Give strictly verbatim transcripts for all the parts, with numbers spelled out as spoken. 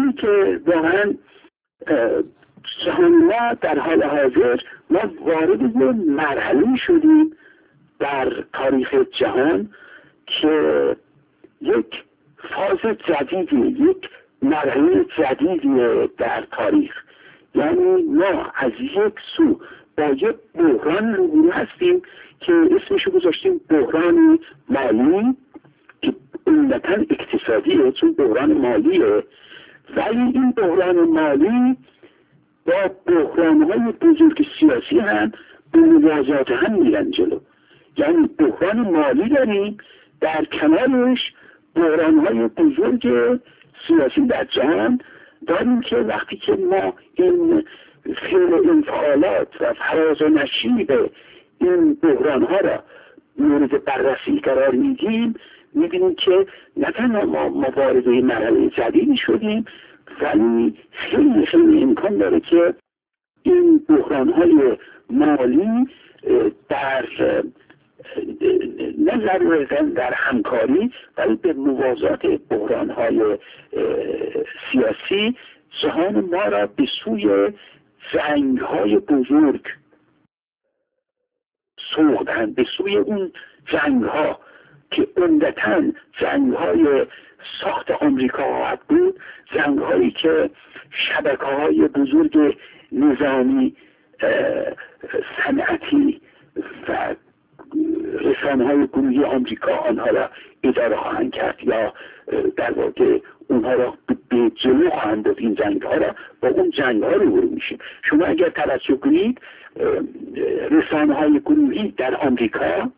اینه که واقعا جهان ما در حال حاضر ما وارد یه مرحله شدیم در تاریخ جهان که یک فاز جدیدی، یک مرحله جدیدی در تاریخ. یعنی ما از یک سو با یک بحران روبرو هستیم که اسمشو گذاشتیم بحران مالی که عمدتاً اقتصادیه، چون بحران مالیه، ولی این بحران مالی با بحران‌های بزرگ سیاسی هم به موازات هم میرن جلو. یعنی بحران مالی داریم، در کنارش بحران‌های بزرگ سیاسی در جهان داریم که وقتی که ما این فعل انفعالات و فراز و نشیب این بحران‌ها را مورد بررسی قرار میدیم، میبینیم که نه تنها ما وارد مرحله جدیدی شدیم، ولی خیلی خیلی امکان داره که این بحران‌های مالی در نه ضرورتاً در همکاری ولی به موازات بحران‌های سیاسی جهان ما را به سوی جنگ‌های بزرگ سوق دهند، به سوی اون جنگ‌ها که عمدتاً جنگ‌های ساخت آمریکا خواهد بود، جنگ‌هایی که شبکه‌های بزرگ نظامی، صنعتی و رسانه‌های گروهی آمریکا آنها را اداره خواهند کرد یا در واقع اونها را به جلو خواهند برد. این جنگ‌ها را با اون جنگ‌ها روبرو میشیم. شما اگر توجه کنید رسانه‌های گروهی در آمریکا،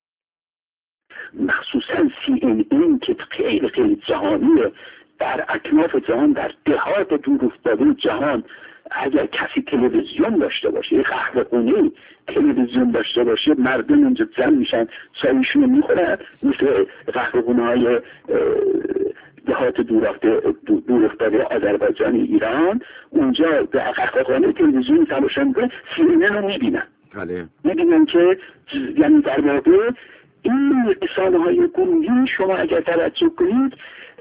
مخصوصا سی ان این که خیلی خیلی جهانیه، در اکناف جهان، در دهات دور افتاده جهان، اگر کسی تلویزیون داشته باشه، یک قهوه‌خونه تلویزیون داشته باشه، مردم اونجا جمع میشن، چایشون رو میخورن، مثل قهوه‌خونه‌های دهات دور افتاده آذربایجان، ایران، اونجا در قهوه‌خانه تلویزیون تماشا میکنن، سی ان ان رو میبینن. بله. میبینن که یعنی در واقع این رسانه‌های گروهی، شما اگر توجه کنید،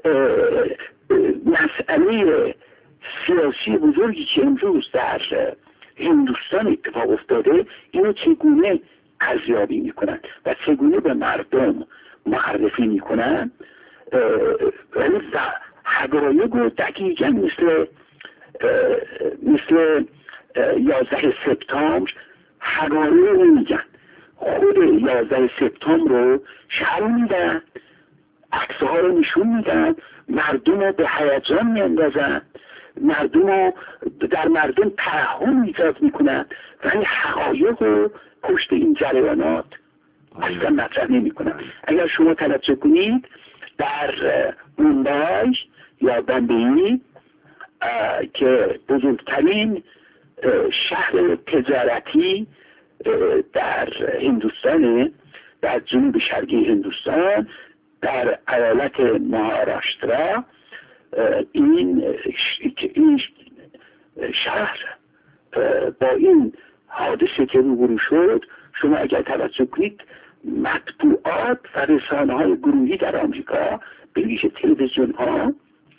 مسئله سیاسی بزرگی که امروز در هندوستان اتفاق افتاده، اینو چگونه ارزیابی میکنن و چگونه به مردم معرفی میکنن، ولی حقایق رو دقیقاً مثل مثل یازده سپتامبر حقایق رو میگن. خود یازده سپتامبر رو شهر میدن، عکس‌ها رو نشون میدن، مردم رو به هیجان میاندازن، مردم رو در مردم توهم ایجاد میکنن، ولی حقایق رو پشت این جریانات اصلا مطرح نمیکنن. اگر شما توجه کنید در مومبای یا بمبئی که بزرگترین شهر تجارتی در هندوستان، در جنوب شرقی هندوستان، در ایالت مهاراشترا، این این شهر با این حادثه که روبرو شد، شما اگر توجه کنید مطبوعات و رسانه‌های گروهی در آمریکا، به ویژه تلویزیون ها،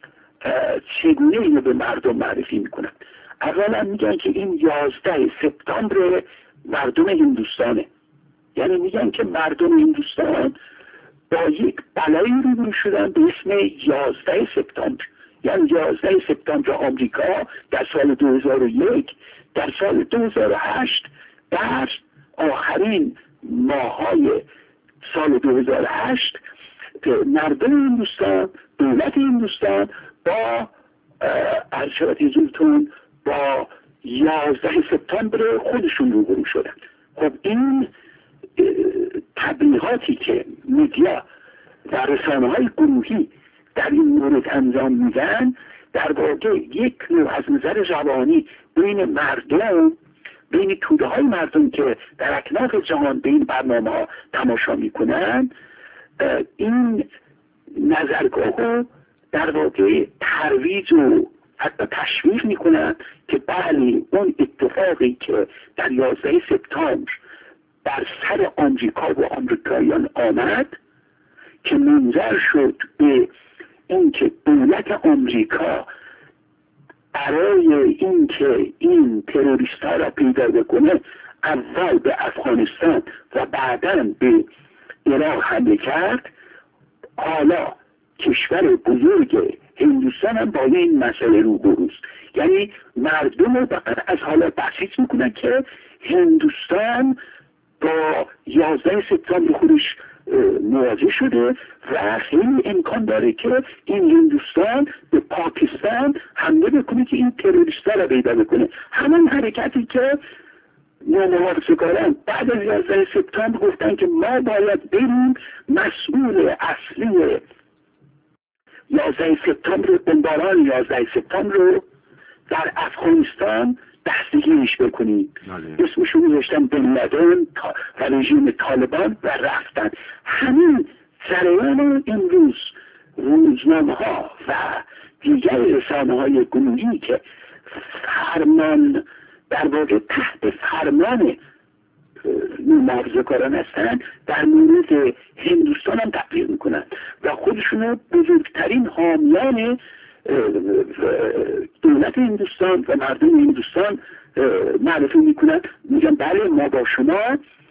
چگونه اینو به مردم معرفی میکنن؟ اولا میگن که این یازده سپتامبر مردم هندوستانه. یعنی میگن که مردم هندوستان با یک بلایی روبرو شدن به اسم یازده سپتامبر. یعنی یازده سپتامبر آمریکا در سال دو هزار و یک، در سال دو هزار و هشت، در آخرین ماهای سال دو هزار و هشت، مردم هندوستان، دولت هندوستان با ارشاد حضورتون با یازده سپتامبر خودشون روبرو شدن. خب این تبلیغاتی که میدیا و رسانه‌های گروهی در این مورد انجام میدن، در واقع یک نوع از نظر روانی بین مردم، بین توده های مردم که در اکناف جهان به این برنامه ها تماشا میکنن، این نظرگاه رو در واقع ترویج و حتی تشویق میکنن که بله اون اتفاقی که در یازده سپتامبر بر سر آمریکا و آمریکاییان آمد، که منجر شد به اینکه دولت آمریکا برای اینکه این تروریست ها را پیدا بکنه اول به افغانستان و بعداً به عراق حمله کرد. حالا کشور بزرگ هندوستان هم با این مسئله روبروست. یعنی مردم رو فقط از حالا بحثیت میکنن که هندوستان با یازده سپتامبر خودش مواجه شده و خیلی امکان داره که این هندوستان به پاکستان حمله بکنه که این تروریستا را پیدا بکنه. همون حرکتی که محافظه‌کاران بعد از یازده سپتامبر گفتن که ما باید بریم مسئول اصلی یازده سپتامبر بمباران یازده سپتامبر رو در افغانستان دستگیرش بکنیم. اسمشون گذاشتن بن لادن و رژیم طالبان و رفتن. همین جریان امروز روزنامه ها و دیگر رسانه های گروهی که فرمان در واقع تحت فرمان محافظه‌کاران هستن در مورد هندوستان هم تبلیغ میکنن و خودشون بزرگترین حامیان دولت هندوستان و مردم هندوستان معرفی میکنن. میگن بله ما با شما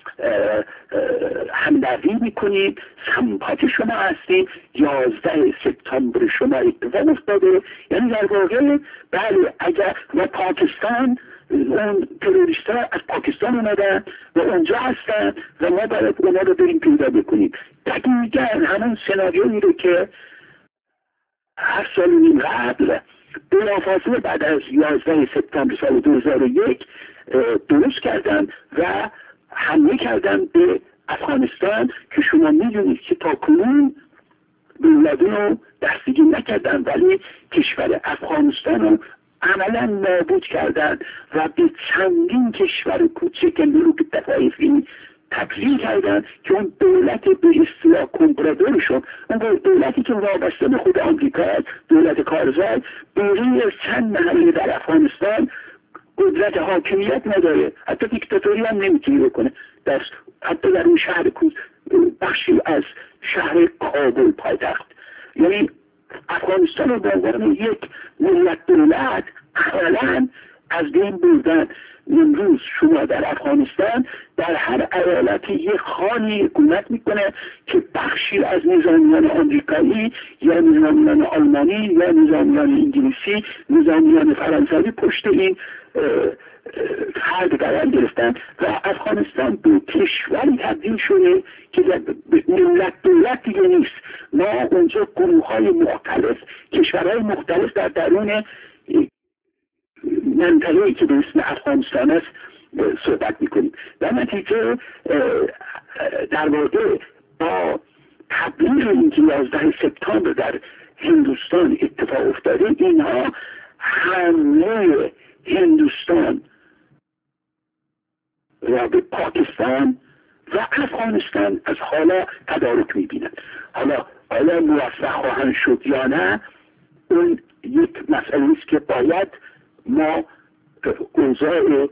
همدردی میکنیم، سمپات شما هستیم، یازده سپتامبر شما اتفاق افتاده. یعنی در واقع بله اگر و پاکستان اون تروریست ها از پاکستان اومدن و اونجا هستن و ما باید اونا رو بریم پیدا بکنیم. دقیقا همون سناریویی رو که هر سال نیم قبل بلافاصله بعد از یازده سپتامبر سال دو هزار و یک درست کردن و حمله کردن به افغانستان که شما میدونید که تا کنون بن لادن رو دستگیر نکردن ولی کشور افغانستان رو عملا نابود کردن و به چندین کشور کوچک ملوک طوایفی تبدیل کردن که اون دولت به اصطلاح کمپرادورشون، اون دولتی که وابسته به خود آمریکا، دولت کارزای، برای چند محله در افغانستان قدرت حاکمیت نداره، حتی دیکتاتوری هم نمیتونی بکنه. در حتی در اون شهر بخشی از شهر کابل پایتخت، یعنی افغانستان رو به عنوان یک ملت دولت عملاً از بین بردن. امروز شما در افغانستان در هر ایالتی یک خانی حکومت میکنه که بخشی از نظامیان آمریکایی یا نظامیان آلمانی یا نظامیان انگلیسی، نظامیان فرانسوی پشت این فرد قرار گرفتن و افغانستان به کشوری تبدیل شده که ملت دولت دیگه نیست. ما اونجا گروه های مختلف، کشورهای مختلف در درون منطقه‌ای که به اسم افغانستان است صحبت میکنیم. در نتیجه در واقع با تبلیغ اینکه یازده سپتامبر در هندوستان اتفاق افتاده، اینها حمله هندوستان را به پاکستان و افغانستان از حالا تدارک میبینند. حالا آیا موفق خواهند شد یا نه، اون یک مسئله است که باید ما اوضاع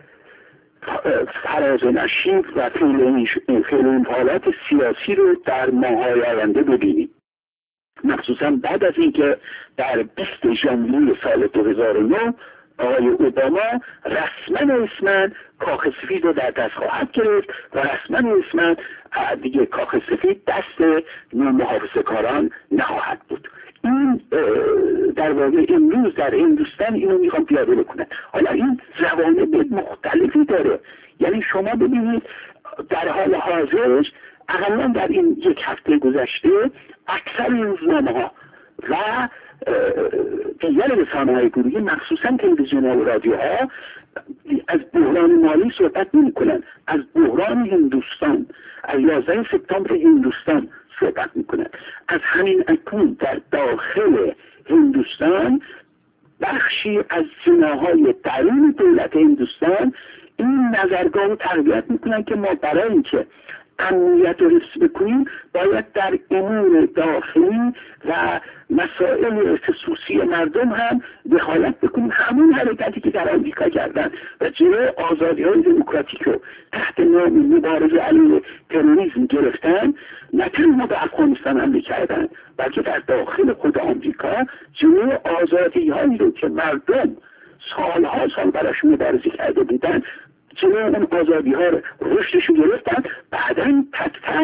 فراز نشیب و فعل این حالات سیاسی رو در ماه‌های آینده ببینیم، مخصوصا بعد از اینکه در بیست ژانویه سال دو هزار و نه آقای اوباما رسما اسما کاخ سفید رو در دست خواهد گرفت و رسما اسما دیگه کاخ سفید دست محافظه‌کاران نخواهد بود. این در واقع امروز در هندوستان اینو میخوام پیاده بکنن. حالا این جوانب مختلفی داره. یعنی شما ببینید در حال حاضر اقلا در این یک هفته گذشته اکثر روزنامه ها و دیگر رسانه های گروهی، مخصوصا تلویزیون ها و رادیوها، از بحران مالی صحبت نمی کنن، از بحران هندوستان، از یازده سپتامبر هندوستان صحبت میکنن. از همین اکنون در داخل هندوستان بخشی از جناهای درون دولت هندوستان این نظرگاه رو تقویت میکنن که ما برای اینکه امنیت رو حفظ بکنیم باید در امور داخلی و مسائل خصوصی مردم هم دخالت بکنیم، همون حرکتی که در آمریکا کردن و جلوی آزادی‌های دموکراتیک رو تحت نام مبارزه علیه تروریسم گرفتن، نه تنها به افغانستان حمله کردن بلکه در داخل خود آمریکا جلوی آزادی‌هایی رو که مردم سالها سال براش مبارزه کرده بودن، جلوی اون آزادی‌ها رو رشدش رو گرفتن. بعداً تک تک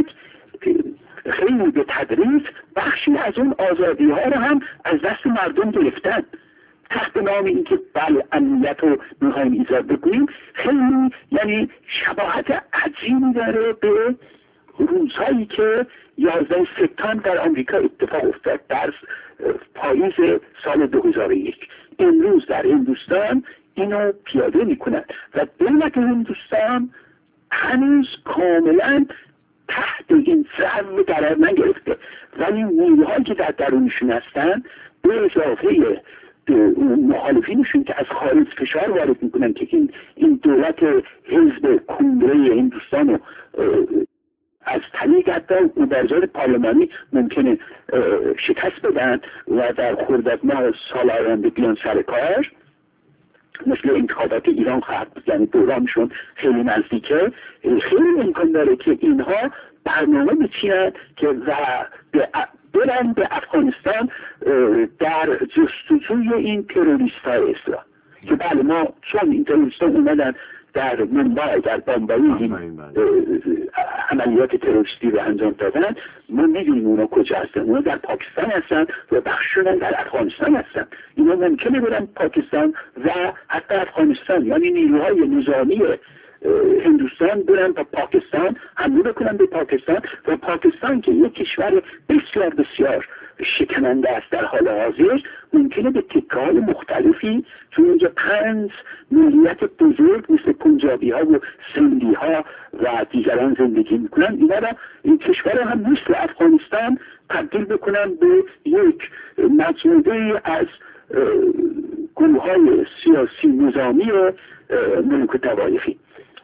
خیلی به تدریج بخشی از اون آزادی ها رو هم از دست مردم گرفتن تحت نام اینکه بله امنیت رو میخوایم ایجاد بکنیم. خیلی یعنی شباهت عجیبی داره به روزهایی که یازده سپتامبر در آمریکا اتفاق افتاد در پاییز سال دو هزار و یک. امروز در هندوستان اینو پیاده میکنن و دولت هندوستان هنوز کاملا تحت این ضرب قرار نگرفته، ولی نیروهایی که در درونشون هستن به اضافه مخالفینشون که از خارج فشار وارد میکنن که این این دولت حزب کنگره هندوستان رو از طریق حتی مبارزات پارلمانی ممکنه شکست بدن و در خرداد ماه سال آینده بیان سر کار، مثل انتخابات ایران خواهد بود، یعنی دورانشون خیلی نزدیکه. خیلی امکان داره که اینها برنامه بچینن که و برن به افغانستان در جستجوی این تروریست های اسلام که بله ما چون این تروریست ها اومدن در منبع در بمبئی عملیات تروریستی رو انجام دادن، ما میدونیم اونا کجا هستن. اونا در پاکستان هستن و بخششون در افغانستان هستن. اینا ممکنه برن پاکستان و حتی افغانستان، یعنی نیروهای نظامی هندوستان برن با پاکستان حمله بکنن به پاکستان و پاکستان که یک کشور بسیار بسیار شکننده است در حال حاضر، ممکنه به تکه‌های مختلفی چون اینجا پنج ملیت بزرگ مثل پنجابی ها و سندی ها و دیگران زندگی میکنن، اینا را این کشور هم مثل افغانستان تبدیل بکنن به یک مجموعه از گروه های سیاسی نظامی و ملوک و طوایفی.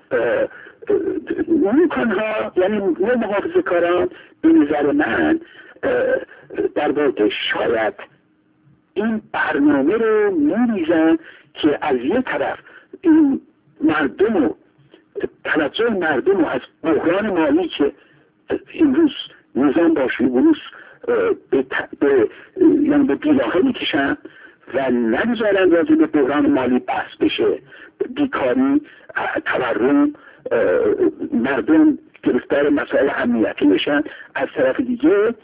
ممکن ها یعنی محافظه کاران به نظر من در واقع شاید این برنامه رو میریزن که از یه طرف این مردم رو توجه مردم رو از بحران مالی که امروز نظام باشه امروز به, به یعنی به بیلاهه میکشن و نگذارن راجع به بحران مالی بحث بشه، بیکاری، تورم، مردم گرفتار مسائل امنیتی بشن. از طرف دیگه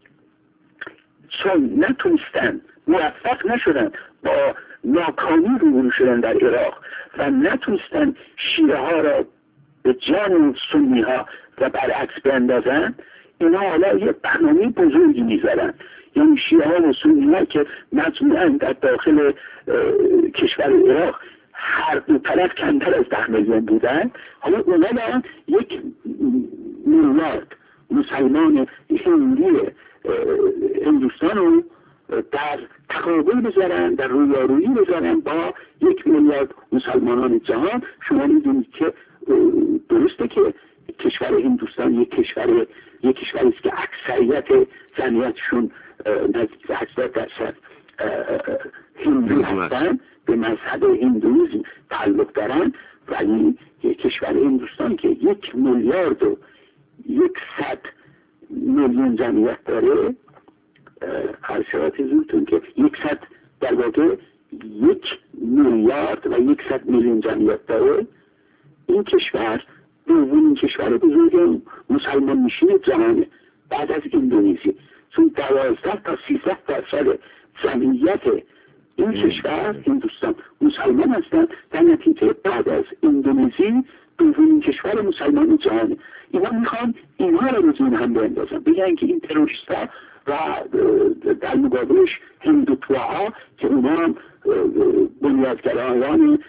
چون نتونستن موفق نشدن با ناکامی روبرو شدن در عراق و نتونستن شیعه ها را به جان سنی ها و برعکس بیندازن، اینا حالا یه برنامه بزرگی میذارن. یعنی شیعه ها و سنی ها که مجموعاً در داخل کشور عراق هر دو طرف کمتر از ده میلیون بودن، حالا اونا دارن یک میلیارد مسلمان هندی هندوستان رو در تقابل بذارن، در رویارویی بذارن با یک میلیارد مسلمانان جهان. شما میدونید که درسته که کشور هندوستان یک کشور یک کشوری است که اکثریت جمعیتشون نزدیک به هشتاد درصد هندو هستن، به مذهب هندویسم تعلق دارن، ولی یک کشور هندوستان که یک میلیارد و یکصد میلیون جمعیت داره، خرشات زورتون که یکصد در واقع یک میلیارد و یکصد میلیون جمعیت داره، این کشور دومین کشور بزرگ مسلمان نشین جهانه بعد از اندونزی، چون دوازده تا سیزده درصد جمعیت این کشور هندوستان مسلمان هستند. در نتیجه بعد از اندونزی دومین کشور مسلمان جهانه. اینا میخوان اینها رو روزون هم بیندازن، بگن که این تروریست ها و در مقابلش هندوتواها که اونا هم بنیادگرایان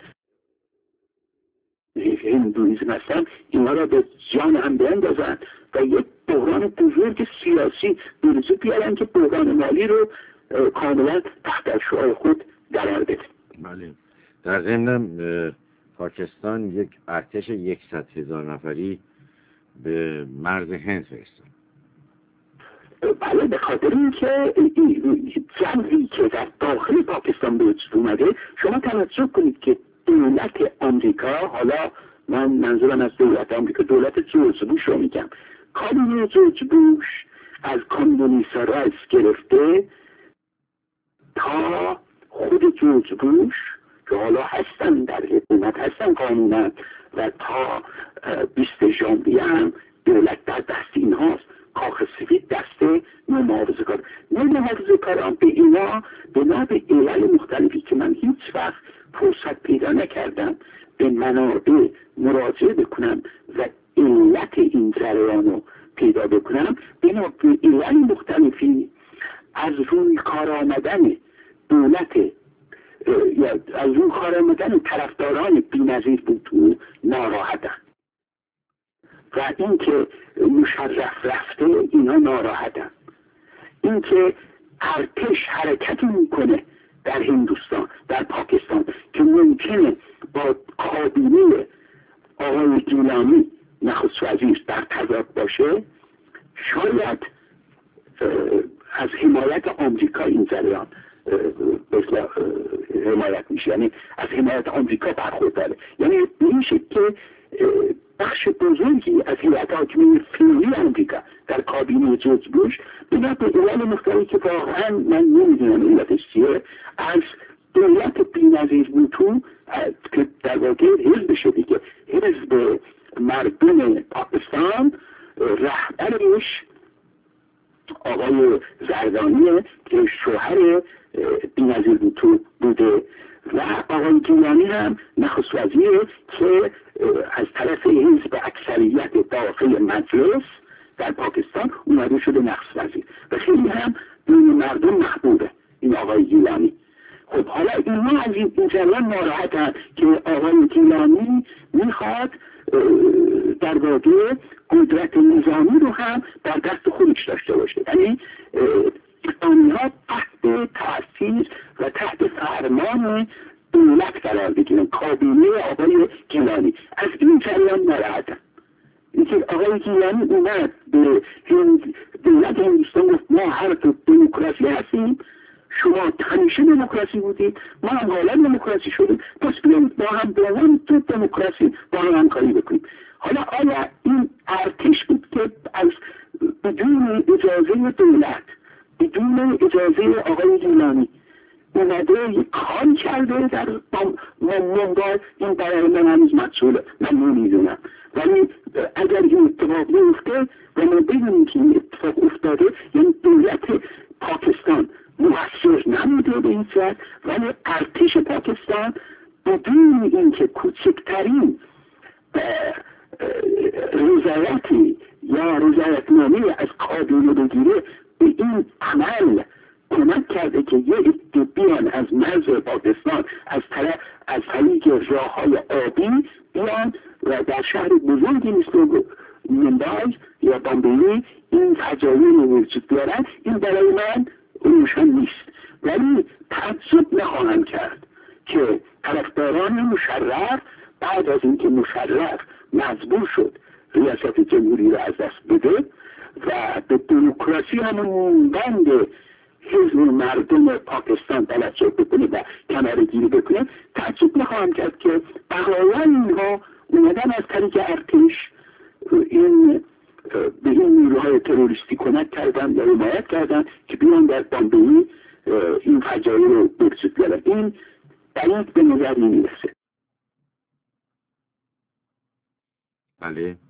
هندویزم هستن، اینها را به جان هم بیندازن و یک بحران بزرگ سیاسی بروزه بیارن که بحران مالی رو کاملا تحت شعاع خود قرار بده. بله. در ضمن پاکستان یک ارتش یکصد هزار نفری به مرز هند فرستاد. بله، به خاطر اینکه جنگی که در داخل پاکستان به وجود اومده، شما توجه کنید که دولت آمریکا، حالا من منظورم از دولت آمریکا دولت جورج بوش رو میگم، کابینه جورج بوش از کمونیست‌ها را گرفته تا خود جورج بوش که حالا هستن در حکومت هستن قانونا و تا بیست ژانویه هم دولت در دست اینهاست، کاخ سفید دست محافظه کار محافظه کاران به اینا بنا به علل مختلفی که من هیچ وقت فرصت پیدا نکردم به منابع مراجعه بکنم و علت این جریان رو پیدا بکنم، بنا به علل مختلفی از روی کار آمدن دولت یا از روی کار آمدن طرفداران بی‌نظیر بوتو ناراحتن و اینکه مشرف رفته اینا ناراحتن، اینکه ارتش حرکتی میکنه در هندوستان، در پاکستان که ممکنه با کابینه آقای گیلانی نخست وزیر در تضاد باشه، شاید از حمایت آمریکا این جریان حمایت میشه، یعنی از حمایت آمریکا برخورداره. یعنی میشه که بخش بزرگی از هیئت حاکمه فعلی آمریکا در کابینه جورج بوش بنا به علل مختلفی که واقعا من نمیدونم علتش چیه، از دولت بی‌نظیر بوتو که در واقع حزبش دیگه، حزب مردم پاکستان، رهبرش آقای زردانیه که شوهر بی‌نظیر بوتو بوده و آقای گیلانی هم نخست وزیره که از طرف حزب اکثریت داخل مجلس در پاکستان اومده شده نخست وزیر و خیلی هم بین مردم محبوبه این آقای گیلانی. خب حالا اینا از این جریان ناراحتن که آقای گیلانی میخواد در واقع قدرت نظامی رو هم در دست خودش داشته باشه، یعنی ایرانی‌ها تحت تاثیر و تحت فرمان دولت قرار بگیرن، کابینه آقای گیلانی. از این جریان ناراحتن. اینکه آقای گیلانی اومد به دولت هندوستان گفت ما هر دو دموکراسی هستیم، شما همیشه دموکراسی بودید، ما هم حالا دموکراسی شدیم، پس بیایید با هم به عنوان تو دموکراسی با هم همکاری بکنیم. حالا آیا این ارتش بود که از بدون اجازه دولت، بدون اجازه آقای گیلانی اومده یک کاری کرده در منبار؟ این برای من هنوز مسئوله، من نمیدونم، ولی اگر این اتفاق بیفته و ما بدونیم که این اتفاق افتاده، یعنی دولت پاکستان مؤثر نمیده به این صورت، ولی ارتش پاکستان بدون اینکه کوچکترین رضایتی یا رضایتنامه از کابینه بگیره به این عمل کمک کرده که یه عده بیان از مرز پاکستان از طرف از طریق راههای آبی بیان و در شهر بزرگی مثل ممبای یا بامبئی این فجایع رو وجود بیارن. این برای من روشن نیست، ولی تعجب نخواهم کرد که طرفداران مشرف بعد از اینکه مشرف مجبور شد ریاست جمهوری را از دست بده و به دموکراسی همون بند حزب مردم پاکستان توجه بکنه و کمرگیری بکنه، تعجب نخواهم کرد که بقایای اینها اومدن از طریق ارتش این به این نیروهای تروریستی کمک کردن یا حمایت کردن که بیان در بامبئی این فجایع رو به وجود بیارن. این بعید به نظر نمیرسه. بله.